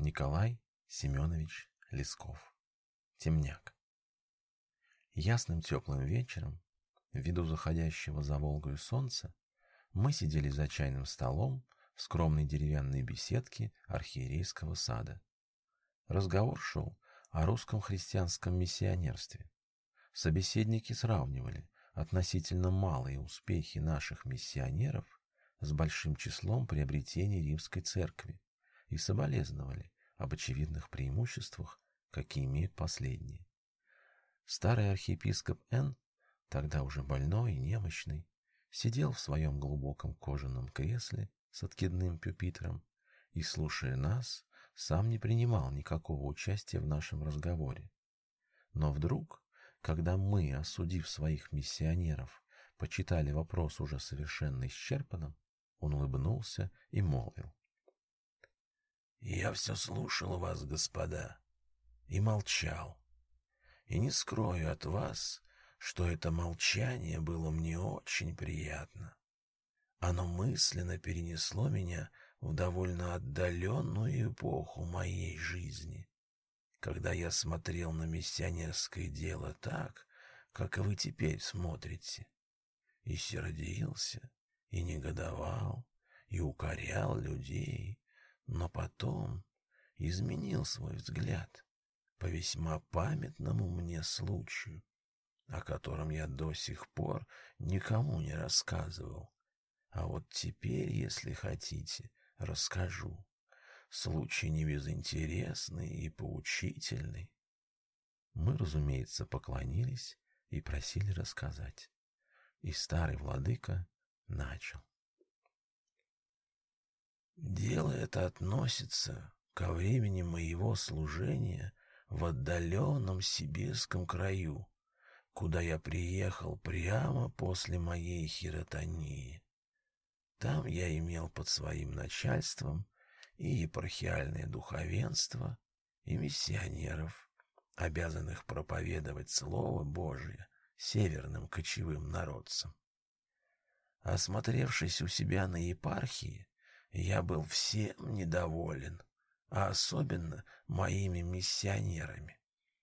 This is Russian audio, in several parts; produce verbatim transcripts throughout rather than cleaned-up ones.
Николай Семенович Лесков. Темняк. Ясным теплым вечером, ввиду заходящего за Волгою солнца, мы сидели за чайным столом в скромной деревянной беседке архиерейского сада. Разговор шел о русском христианском миссионерстве. Собеседники сравнивали относительно малые успехи наших миссионеров с большим числом приобретений римской церкви и соболезновали об очевидных преимуществах, какие имеют последние. Старый архиепископ Н., тогда уже больной и немощный, сидел в своем глубоком кожаном кресле с откидным пюпитром и, слушая нас, сам не принимал никакого участия в нашем разговоре. Но вдруг, когда мы, осудив своих миссионеров, почитали вопрос уже совершенно исчерпанным, он улыбнулся и молвил: «Я все слушал вас, господа, и молчал. И не скрою от вас, что это молчание было мне очень приятно. Оно мысленно перенесло меня в довольно отдаленную эпоху моей жизни, когда я смотрел на миссионерское дело так, как и вы теперь смотрите, и сердился, и негодовал, и укорял людей, но потом изменил свой взгляд по весьма памятному мне случаю, о котором я до сих пор никому не рассказывал. А вот теперь, если хотите, расскажу. Случай не безинтересный и поучительный». Мы, разумеется, поклонились и просили рассказать. И старый владыка начал. «Дело это относится ко времени моего служения в отдаленном сибирском краю, куда я приехал прямо после моей хиротонии. Там я имел под своим начальством и епархиальное духовенство, и миссионеров, обязанных проповедовать Слово Божие северным кочевым народцам. Осмотревшись у себя на епархии, я был всем недоволен, а особенно моими миссионерами.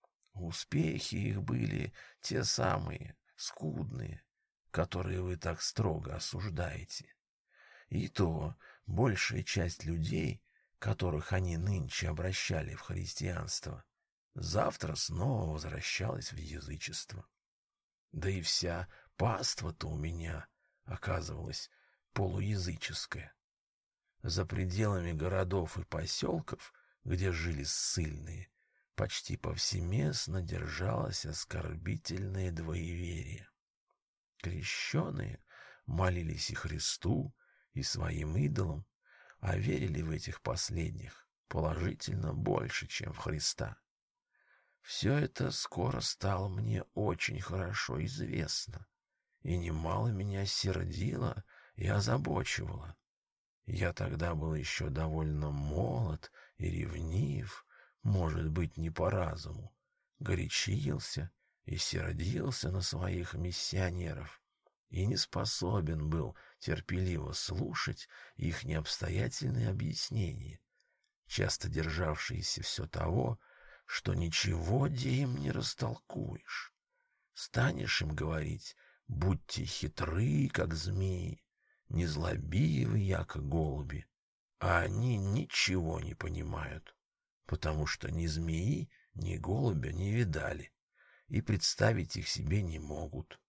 Успехи их были те самые, скудные, которые вы так строго осуждаете. И то большая часть людей, которых они нынче обращали в христианство, завтра снова возвращалась в язычество. Да и вся паства-то у меня оказывалась полуязыческая. За пределами городов и поселков, где жили ссыльные, почти повсеместно держалось оскорбительное двоеверие. Крещеные молились и Христу, и своим идолам, а верили в этих последних положительно больше, чем в Христа. Все это скоро стало мне очень хорошо известно, и немало меня сердило и озабочивало. Я тогда был еще довольно молод и ревнив, может быть, не по разуму, горячился и сердился на своих миссионеров и не способен был терпеливо слушать их необстоятельные объяснения, часто державшиеся все того, что ничего де им не растолкуешь. Станешь им говорить: будьте хитры, как змеи, незлобивы, яко голуби, а они ничего не понимают, потому что ни змеи, ни голубя не видали и представить их себе не могут.